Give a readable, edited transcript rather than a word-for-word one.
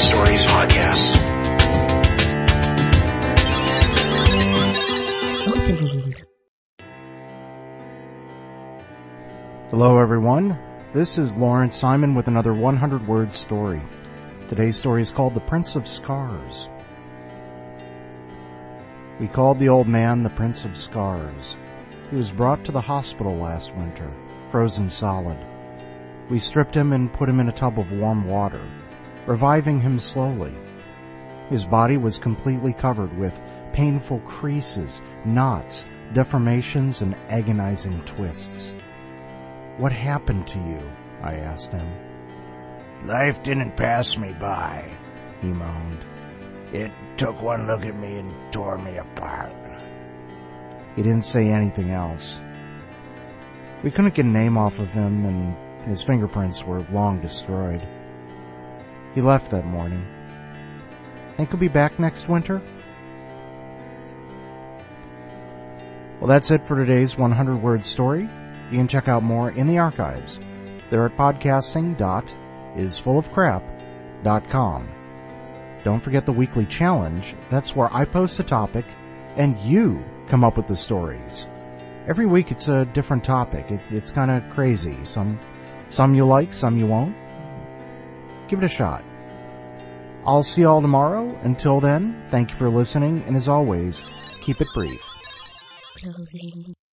Stories podcast. Hello everyone, this is Lawrence Simon with another 100-word story. Today's story is called The Prince of Scars. We called the old man the Prince of Scars. He was brought to the hospital last winter, frozen solid. We stripped him and put him in a tub of warm water, reviving him slowly. His body was completely covered with painful creases, knots, deformations, and agonizing twists. "What happened to you?" I asked him. "Life didn't pass me by," he moaned. "It took one look at me and tore me apart." He didn't say anything else. We couldn't get a name off of him, and his fingerprints were long destroyed. He left that morning. Think he'll be back next winter? Well, that's it for today's 100-word story. You can check out more in the archives. They're at podcasting.isfullofcrap.com. Don't forget the weekly challenge. That's where I post a topic and you come up with the stories. Every week it's a different topic. It's kind of crazy. Some you like, some you won't. Give it a shot. I'll see you all tomorrow. Until then, thank you for listening, and as always, keep it brief. Closing